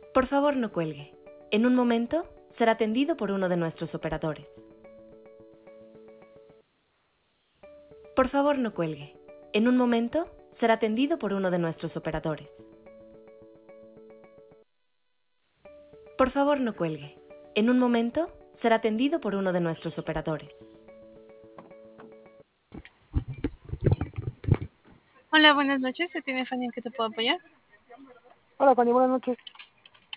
Por favor, no cuelgue. En un momento será atendido por uno de nuestros operadores. Por favor, no cuelgue. En un momento será atendido por uno de nuestros operadores. Por favor, no cuelgue. En un momento será atendido por uno de nuestros operadores. Hola, buenas noches. ¿Se tiene Fanny en que te puedo apoyar? Hola, Fanny, buenas noches.